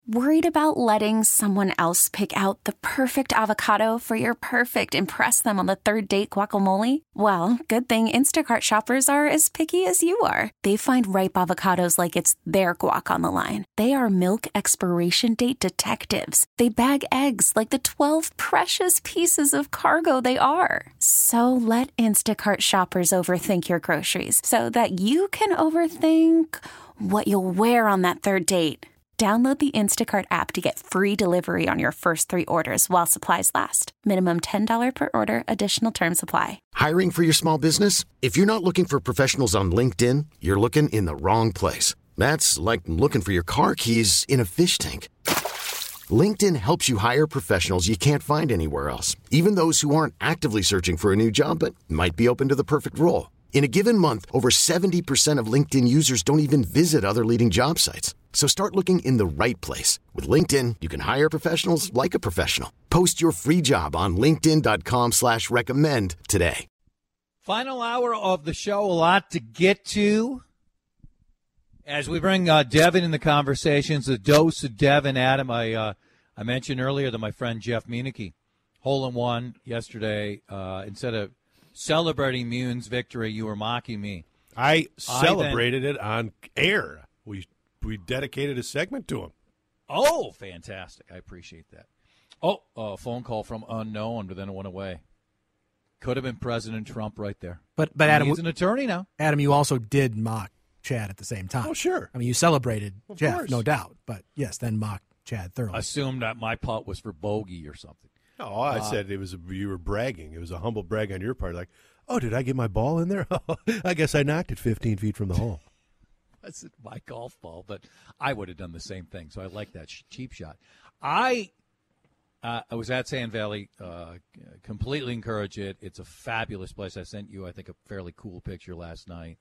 Worried about letting someone else pick out the perfect avocado for your perfect impress them on the third date guacamole? Well, good thing Instacart shoppers are as picky as you are. They find ripe avocados like it's their guac on the line. They are milk expiration date detectives. They bag eggs like the 12 precious pieces of cargo they are. So let Instacart shoppers overthink your groceries so that you can overthink what you'll wear on that third date. Download the Instacart app to get free delivery on your first 3 orders while supplies last. Minimum $10 per order. Additional terms apply. Hiring for your small business? If you're not looking for professionals on LinkedIn, you're looking in the wrong place. That's like looking for your car keys in a fish tank. LinkedIn helps you hire professionals you can't find anywhere else, even those who aren't actively searching for a new job but might be open to the perfect role. In a given month, over 70% of LinkedIn users don't even visit other leading job sites. So start looking in the right place. With LinkedIn, you can hire professionals like a professional. Post your free job on linkedin.com/recommend today. Final hour of the show, a lot to get to. As we bring Devin in the conversations, the dose of Devin, Adam, I mentioned earlier that my friend Jeff Meineke, hole-in-one yesterday, instead of celebrating Mune's victory, you were mocking me. I celebrated it on air. We dedicated a segment to him. Oh, fantastic. I appreciate that. Oh, a phone call from unknown, but then it went away. Could have been President Trump right there. But Adam, he's an attorney now. Adam, you also did mock Chad at the same time. Oh, sure. I mean, you celebrated of Jeff, course. no doubt. But, yes, then mocked Chad thoroughly. Assumed that my putt was for bogey or something. No, I said you were bragging. It was a humble brag on your part. Like, oh, did I get my ball in there? I guess I knocked it 15 feet from the hole. That's my golf ball, but I would have done the same thing. So I like that cheap shot. I was at Sand Valley, completely encourage it. It's a fabulous place. I sent you, I think, a fairly cool picture last night.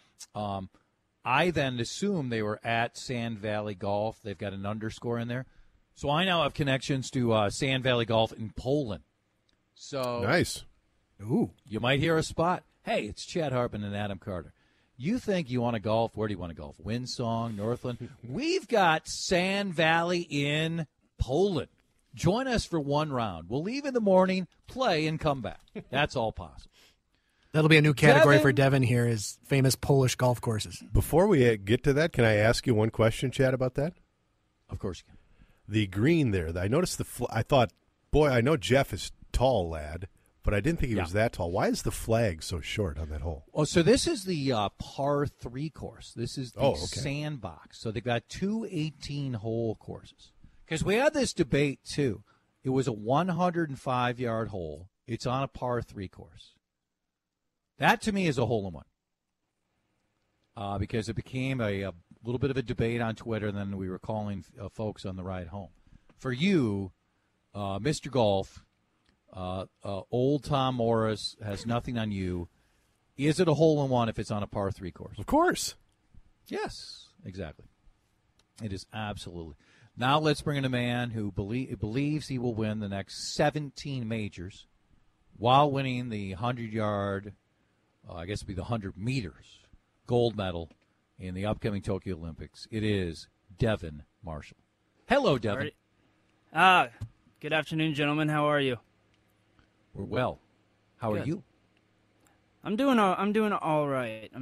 I then assumed they were at Sand Valley Golf. They've got an underscore in there. So I now have connections to Sand Valley Golf in Poland. So nice. Ooh. You might hear a spot. Hey, it's Chad Hartman and Adam Carter. You think you want to golf? Where do you want to golf? Windsong, Northland? We've got Sand Valley in Poland. Join us for one round. We'll leave in the morning, play, and come back. That's all possible. That'll be a new category for Devin here, is famous Polish golf courses. Before we get to that, can I ask you one question, Chad, about that? Of course you can. The green there, I noticed I thought, boy, I know Jeff is tall, lad, but I didn't think he was that tall. Why is the flag so short on that hole? Oh, so this is the par 3 course. This is the sandbox. So they've got 2 18-hole courses. Because we had this debate, too. It was a 105-yard hole. It's on a par 3 course. That, to me, is a hole-in-one. Because it became a little bit of a debate on Twitter, and then we were calling folks on the ride home. For you, Mr. Golf, old Tom Morris has nothing on you. Is it a hole-in-one if it's on a par 3 course? Of course. Yes, exactly. It is absolutely. Now let's bring in a man who believes he will win the next 17 majors while winning the 100-yard, I guess it would be the 100 meters, gold medal in the upcoming Tokyo Olympics. It is Devin Marshall. Hello, Devin. Good afternoon, gentlemen. How are you? We're well. How are you? I'm doing all right.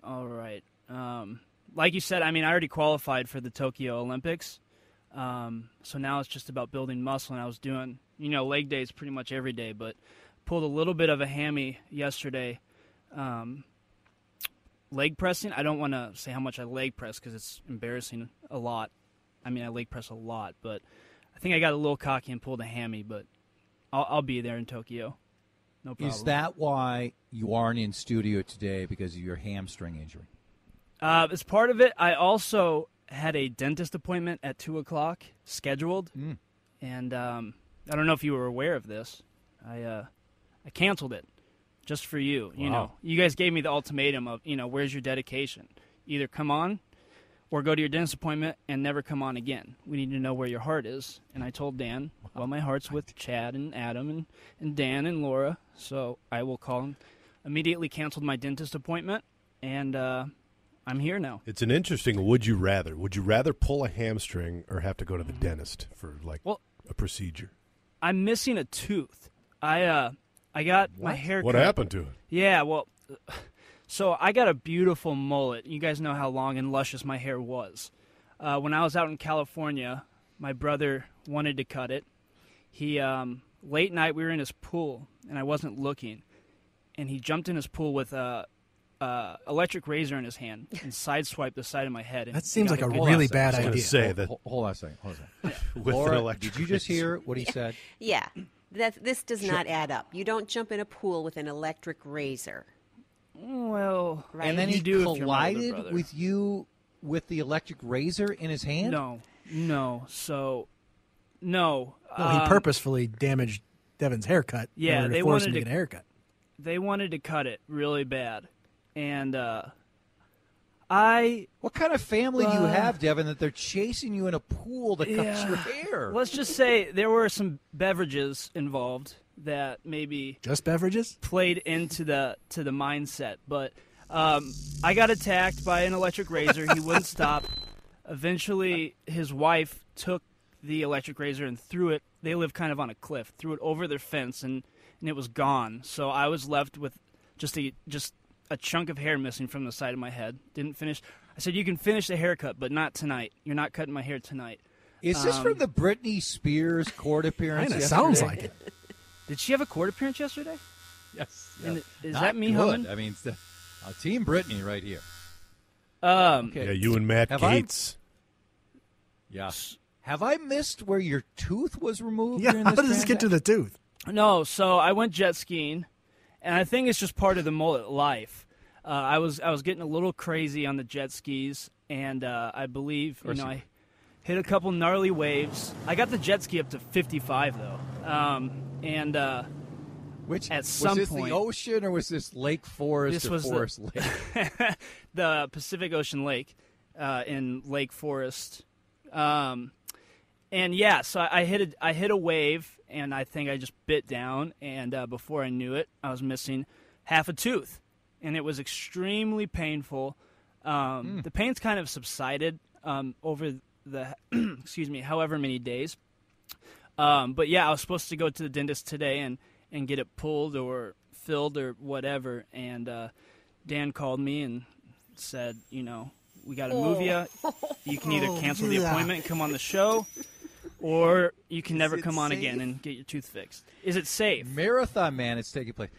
Like you said, I mean, I already qualified for the Tokyo Olympics. So now it's just about building muscle. And I was doing, leg days pretty much every day, but pulled a little bit of a hammy yesterday. Leg pressing, I don't want to say how much I leg press because it's embarrassing a lot. I mean, I leg press a lot, but I think I got a little cocky and pulled a hammy, but I'll be there in Tokyo. No problem. Is that why you aren't in studio today, because of your hamstring injury? As part of it, I also had a dentist appointment at 2 o'clock scheduled, and I don't know if you were aware of this. I canceled it just for you. Wow. You guys gave me the ultimatum of, where's your dedication? Either come on or go to your dentist appointment and never come on again. We need to know where your heart is. And I told Dan, well, my heart's with Chad and Adam and Dan and Laura, so I will call him. Immediately canceled my dentist appointment, and I'm I'm here now. It's an interesting would you rather. Would you rather pull a hamstring or have to go to the dentist for a procedure? I'm missing a tooth. I got my hair What cut. happened to it? Yeah, well, so I got a beautiful mullet. You guys know how long and luscious my hair was. When I was out in California, my brother wanted to cut it. He late night we were in his pool and I wasn't looking, and he jumped in his pool with a electric razor in his hand and sideswiped the side of my head. And That seems like a Hold on really a second. bad I was gonna idea. say that Hold on a second. with an Laura, electric did you just razor. hear what he said? Yeah, this does not add up. You don't jump in a pool with an electric razor. Well, Right. And then you he do if you're my older collided brother. with you with the electric razor in his hand? No. So, no. No, he purposefully damaged Devin's haircut Yeah, in order they to force him wanted to to- get a haircut. They wanted to cut it really bad, and What kind of family do you have, Devin, that they're chasing you in a pool to cut your hair? let's just say there were some beverages involved that maybe Just beverages? played into the mindset. But I got attacked by an electric razor. He wouldn't stop. Eventually, his wife took the electric razor and threw it. They live kind of on a cliff. Threw it over their fence, and it was gone. So I was left with just a chunk of hair missing from the side of my head. Didn't finish. I said, "You can finish the haircut, but not tonight. You're not cutting my hair tonight." Is this from the Britney Spears court appearance? Kind of yesterday? sounds like it. Did she have a court appearance yesterday? Yes. And yes. is Not that me good. humming? I mean, it's Team Britney right here. Okay. Yeah, you and Matt Have I- Gaetz. Yeah. Have I missed where your tooth was removed? Yeah, during how this does this get to the tooth? No, so I went jet skiing, and I think it's just part of the mullet life. I was getting a little crazy on the jet skis, and I believe I hit a couple gnarly waves. I got the jet ski up to 55 though, and Which at was some this point- the ocean or was this Lake Forest This or was the- Forest Lake? the Pacific Ocean Lake in Lake Forest. And yeah, so I hit a wave, and I think I just bit down, and before I knew it, I was missing half a tooth, and it was extremely painful. The pain's kind of subsided over the excuse me, however many days. But yeah, I was supposed to go to the dentist today and get it pulled or filled or whatever, and Dan called me and said, we got to move you. You can either cancel the appointment and come on the show, or you can never come on again and get your tooth fixed. Is it safe? Marathon Man, it's taking place.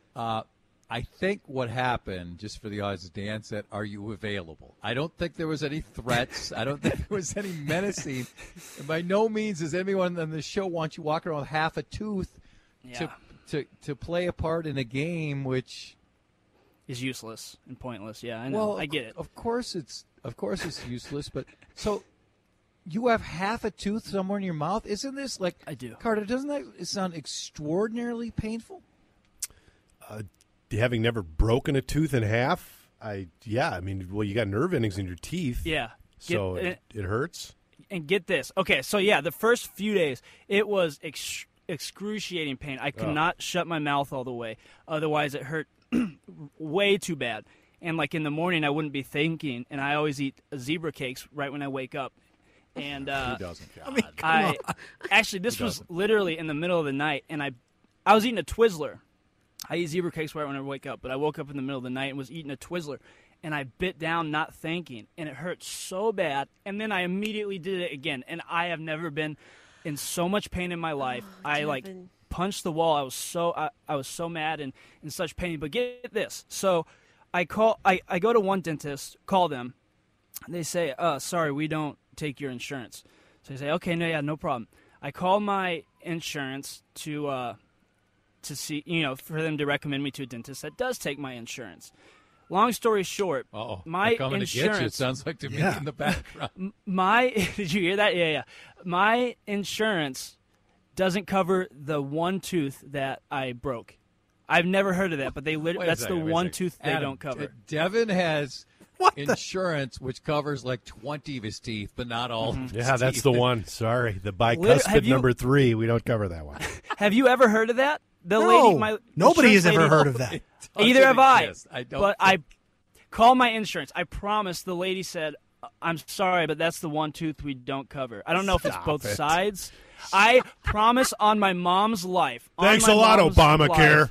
I think what happened, just for the audience, Dan said, "Are you available?" I don't think there was any threats. I don't think there was any menacing. And by no means does anyone on the show want you walking around with half a tooth Yeah. to play a part in a game, which Is useless and pointless. Yeah, I know. well, I get it. Of course it's useless. But so you have half a tooth somewhere in your mouth. Isn't this like I do. Carter? Doesn't that sound extraordinarily painful? Having never broken a tooth in half, you got nerve endings in your teeth. Yeah. So it hurts. And get this. Okay, so yeah, the first few days, it was excruciating pain. I could not shut my mouth all the way. Otherwise, it hurt way too bad. And like in the morning, I wouldn't be thinking, and I always eat zebra cakes right when I wake up. And Who doesn't? actually, this was literally in the middle of the night, and I was eating a Twizzler. I eat zebra cakes right when I wake up, but I woke up in the middle of the night and was eating a Twizzler, and I bit down not thinking, and it hurt so bad, and then I immediately did it again, and I have never been in so much pain in my life. I Devin. punched the wall. I was so mad and in such pain. But get this. So I go to one dentist, call them. They say, sorry, we don't take your insurance. So I say, okay, no problem. I call my insurance to see, for them to recommend me to a dentist that does take my insurance. Long story short, my They're coming insurance. to get you, it sounds like to me in the background. Did you hear that? Yeah. My insurance doesn't cover the one tooth that I broke. I've never heard of that, but that's the one tooth they don't cover. Devin has insurance which covers like 20 of his teeth, but not all. Of his Yeah, that's teeth. the one. Sorry, the Have bicuspid you- number 3. We don't cover that one. Have you ever heard of that? The No, lady, my nobody insurance has ever lady- heard of that. Either have I. Yes, I don't But think- Call my insurance. I promise. The lady said, I'm sorry, but that's the one tooth we don't cover. I don't know if it's both sides. I promise on my mom's life. Thanks a lot, Obamacare.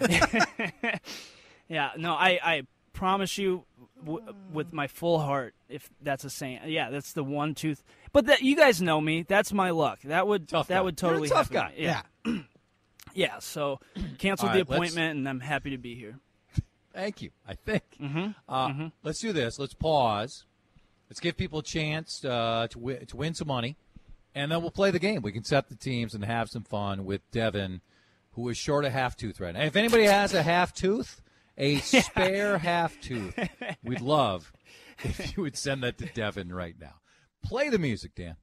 Yeah, no, I promise you with my full heart, if that's a saying. Yeah, that's the one tooth. But you guys know me. That's my luck. That would totally You're a tough happen. guy. Yeah. Yeah, so canceled All the right, appointment, and I'm happy to be here. Thank you, I think. Let's do this. Let's pause. Let's give people a chance to win some money, and then we'll play the game. We can set the teams and have some fun with Devin, who is short a half tooth right now. If anybody has a half tooth, a spare half tooth, we'd love if you would send that to Devin right now. Play the music, Dan.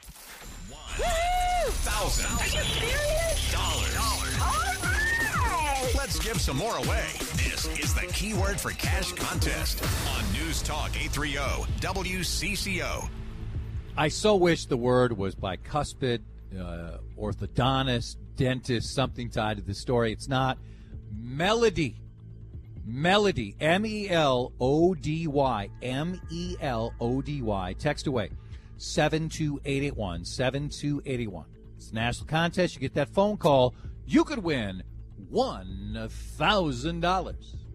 $1,000. Let's give some more away. This is the Keyword for Cash contest on News Talk 830 WCCO. I so wish the word was bicuspid, orthodontist, dentist, something tied to the story. It's not. Melody. Melody. M-E-L-O-D-Y. M-E-L-O-D-Y. Text away. 72881. 72881. It's a national contest. You get that phone call. You could win $1,000.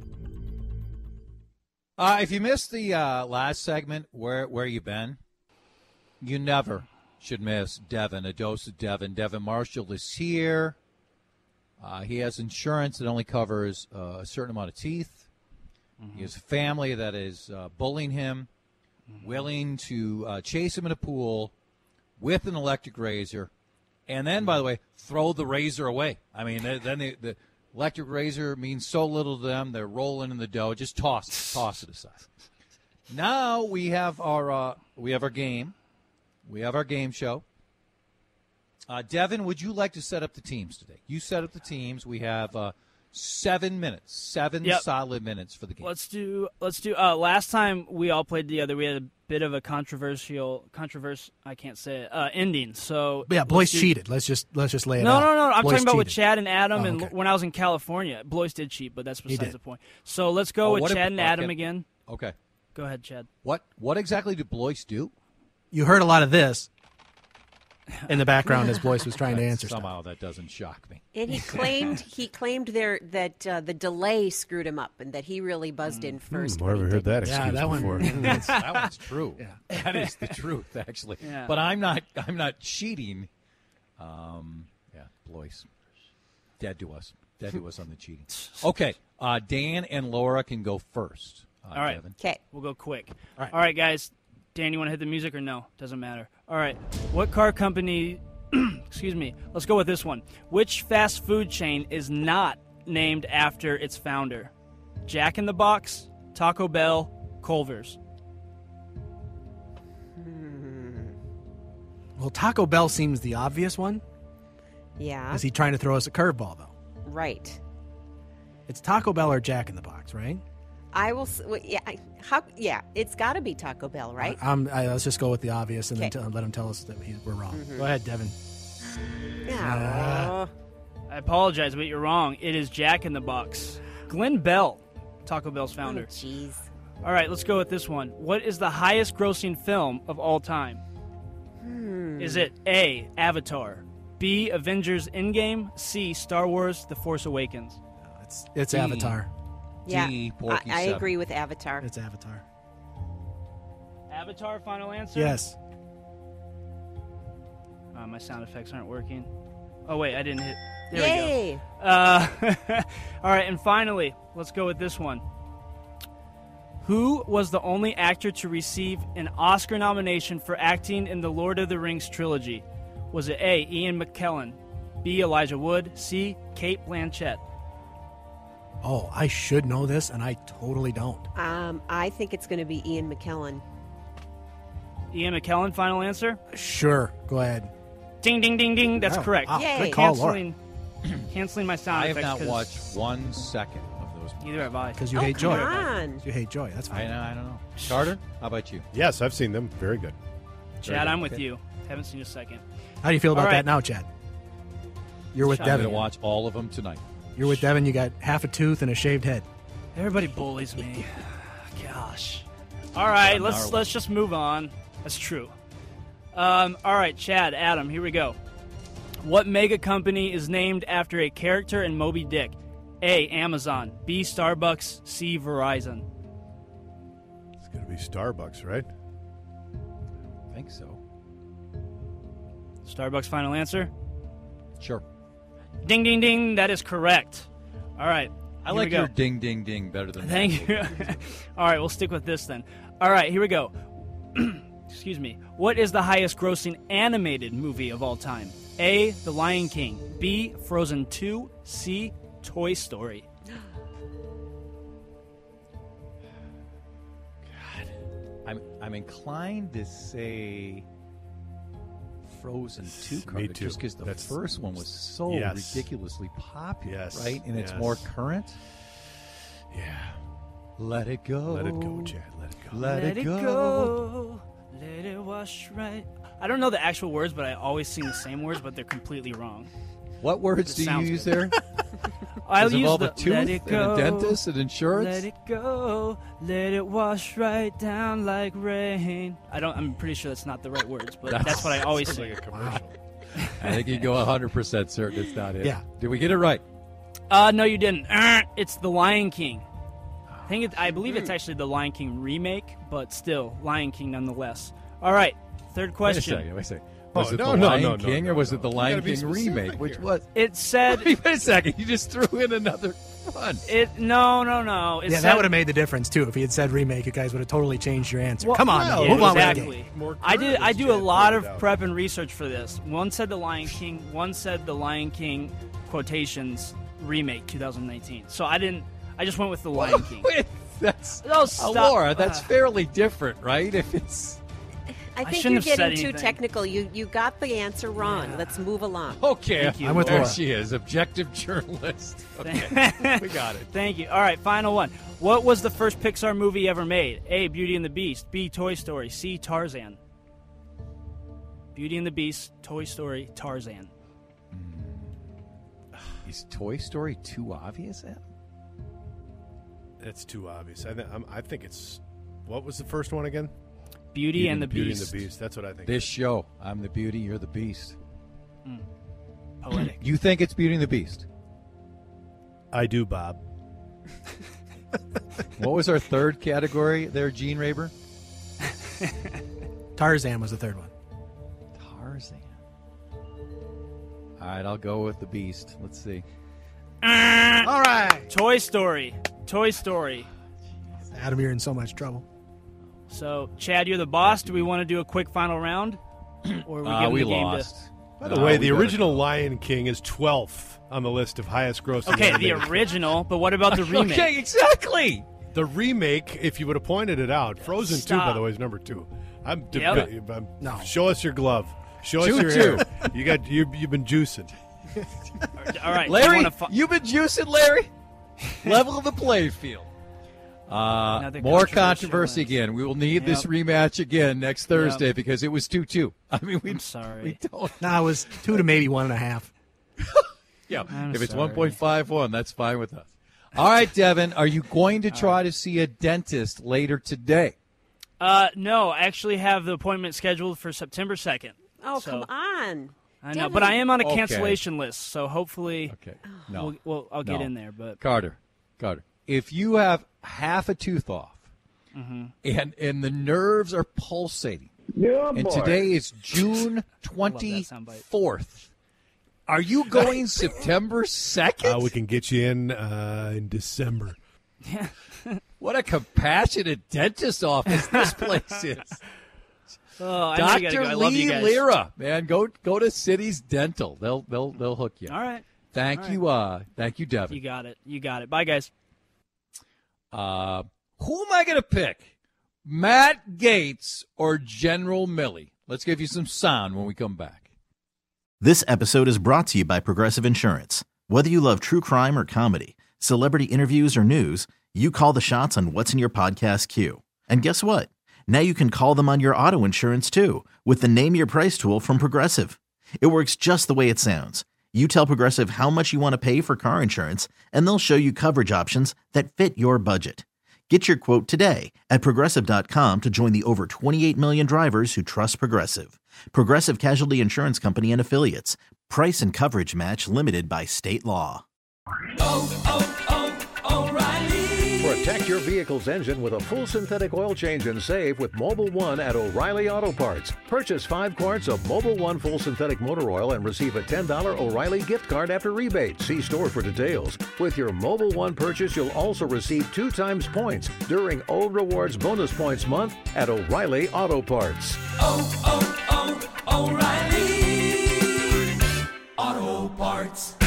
If you missed the last segment, where you been, you never should miss Devin, a dose of Devin. Devin Marshall is here. He has insurance that only covers a certain amount of teeth. Mm-hmm. He has a family that is bullying him, willing to chase him in a pool with an electric razor, and then, by the way, throw the razor away. I mean, then the electric razor means so little to them. They're rolling in the dough. Just toss it aside. Now we have our game. We have our game show. Devin, would you like to set up the teams today? You set up the teams. We have 7 minutes, solid minutes for the game. Let's do. Last time we all played together, we had a bit of a controversial. I can't say it. Ending. So yeah, Blois cheated. Let's just lay it No. out. I'm Blois talking about with cheated. Chad and Adam, okay. and when I was in California, Blois did cheat, but that's He besides did. the point. So let's go with Chad and Adam again. Okay. Go ahead, Chad. What exactly did Blois do? You heard a lot of this in the background as Blois was trying to answer Somehow that doesn't shock me. And he claimed that the delay screwed him up and that he really buzzed in first. I've never heard that Yeah, excuse that one- before. That one's true. Yeah. That is the truth, actually. Yeah. But I'm not cheating. Blois, dead to us on the cheating. Okay, Dan and Laura can go first. All right. Devin. Okay. We'll go quick. All right. All right, guys. Dan, you want to hit the music or no? Doesn't matter. All right. What car company, excuse me, let's go with this one. Which fast food chain is not named after its founder? Jack in the Box, Taco Bell, Culver's. Well, Taco Bell seems the obvious one. Yeah. Is he trying to throw us a curveball, though? Right. It's Taco Bell or Jack in the Box, right? I will. It's got to be Taco Bell, right? Let's just go with the obvious and Okay. then let him tell us that we're wrong. Go ahead, Devin. Yeah. I apologize, but you're wrong. It is Jack in the Box. Glenn Bell, Taco Bell's founder. Jeez. All right, let's go with this one. What is the highest grossing film of all time? Is it A, Avatar, B, Avengers Endgame, C, Star Wars, The Force Awakens? It's Avatar. Yeah. D, Porky I 7. agree with Avatar. It's Avatar. Avatar, final answer? Yes. My sound effects aren't working. Oh, wait, I didn't hit. There Yay! we go. All right, and finally, let's go with this one. Who was the only actor to receive an Oscar nomination for acting in the Lord of the Rings trilogy? Was it A, Ian McKellen, B, Elijah Wood, C, Cate Blanchett? Oh, I should know this, and I totally don't. I think it's going to be Ian McKellen. Ian McKellen, final answer? Sure. Go ahead. Ding, ding, ding, ding. That's Oh, correct. wow. Yay. Good call, Laura. Canceling my sound I have effects. not 'cause watched 1 second of those. Neither have I. Because you Oh, hate come joy. on. You hate joy. That's fine. I don't know. Carter, how about you? Yes, I've seen them. Very good. Chad, I'm with Okay. you. Haven't seen a second. How do you feel about All right. that now, Chad? You're with I'm going to Devin. watch all of them tonight. You're with Devin. You got half a tooth and a shaved head. Everybody bullies me. God. gosh. All right, Gnarly. let's just move on. That's true. All right, Chad, Adam, here we go. What mega company is named after a character in Moby Dick? A, Amazon. B, Starbucks. C, Verizon. It's going to be Starbucks, right? I think so. Starbucks final answer? Sure. Ding, ding, ding. That is correct. All right. I here like we go. your ding, ding, ding better than Thank you. All right, we'll stick with this then. All right, here we go. Excuse me. What is the highest grossing animated movie of all time? A, The Lion King. B, Frozen 2. C, Toy Story. I'm inclined to say Frozen 2, Me Carter, too. just because the That's- first one was so Yes. ridiculously popular, Yes, right? And it's yes. more current. Yeah. Let it go. Let it go, Chad. Let it go. Let it go. Let it wash right. I don't know the actual words, but I always sing the same words, but they're completely wrong. What words It do you sounds use good. there? I'll Does it use involve the a tooth let it and go. a dentist and insurance? Let it go, let it wash right down like rain. I'm pretty sure that's not the right words, but that's what I always Sounds say. like a commercial. I think you go 100% certain it's not it. Yeah. Did we get it right? No, you didn't. It's The Lion King. I believe it's actually the Lion King remake, but still, Lion King nonetheless. All right, third question. Wait a second. Was Oh, it no, the no, Lion no, King no, or was no, it the no. You Lion gotta be King remake? specific Which here. was? It said Wait a second. You just threw in another one. no. It Yeah, said, that would have made the difference too. If he had said remake, you guys would have totally changed your answer. Well, Come on, well, now, move on with the exactly. game. More I current, do a Chad lot of pointed out. prep and research for this. One said the Lion King. One said the Lion King quotations remake 2019. So I just went with the Lion King. Wait, that's Oh, stop. Laura. That's fairly different, right? If it's I think shouldn't you're have said getting too anything. technical. You got the answer wrong. Let's move along. okay, Thank you, I'm with there Laura. she is, objective journalist. Okay, we got it. Thank you. All right, final one. What was the first Pixar movie ever made? A, Beauty and the Beast. B, Toy Story. C, Tarzan. Beauty and the Beast, Toy Story, Tarzan. Is Toy Story too obvious, Adam? It's too obvious. I think it's. What was the first one again? Beauty and the Beauty Beast. and the Beast. That's what I think. This show, I'm the beauty, you're the beast. Poetic. You think it's Beauty and the Beast? I do, Bob. What was our third category there, Gene Raber? Tarzan was the third one. Tarzan. All right, I'll go with the Beast. Let's see. All right, Toy Story. Toy Story. Adam, you're in so much trouble. So, Chad, you're the boss. Do we want to do a quick final round? Or are we giving We the game lost. By the way, the original Lion King is 12th on the list of highest grossing. Okay, the animated original, but what about the remake? Okay, exactly. The remake, if you would have pointed it out, Frozen 2, by Stop. the way, is number 2. No. Show us your glove. Show us Choo your choo. hair. You've been juicing. All right, Larry, you wanna you've been juicing, Larry. Level of the playing field. Another More controversial controversy one. again. We will need this Yep. rematch again next Thursday because it was 2-2. I mean, I'm sorry. We don't. Nah, it was 2 to maybe 1.5. Yeah, I'm if it's sorry. 1.51, that's fine with us. All right, Devin, are you going to try to see a dentist later today? No, I actually have the appointment scheduled for September 2nd. Oh, So- come on. I know, Devin. but I am on a Okay. cancellation list, so hopefully Okay. No. I'll get No. in there. But Carter, if you have half a tooth off and the nerves are pulsating, and today is June Love that soundbite. 24th, are you going September 2nd? We can get you in December. What a compassionate dentist office this place is. oh, I know you gotta Dr. go. I love you Lee guys. Lira, man, go to Cities Dental. They'll hook you. All right, Thank you, Devin. you got it. Bye, guys. Who am I going to pick? Matt Gates or General Milley? Let's give you some sound when we come back. This episode is brought to you by Progressive Insurance. Whether you love true crime or comedy, celebrity interviews or news, you call the shots on what's in your podcast queue. And guess what? Now you can call them on your auto insurance too with the Name Your Price tool from Progressive. It works just the way it sounds. You tell Progressive how much you want to pay for car insurance, and they'll show you coverage options that fit your budget. Get your quote today at Progressive.com to join the over 28 million drivers who trust Progressive. Progressive Casualty Insurance Company and Affiliates. Price and coverage match limited by state law. O'Reilly. Protect your vehicle's engine with a full synthetic oil change and save with Mobil 1 at O'Reilly Auto Parts. Purchase 5 quarts of Mobil 1 full synthetic motor oil and receive a $10 O'Reilly gift card after rebate. See store for details. With your Mobil 1 purchase, you'll also receive 2 times points during O Rewards Bonus Points Month at O'Reilly Auto Parts. O'Reilly Auto Parts.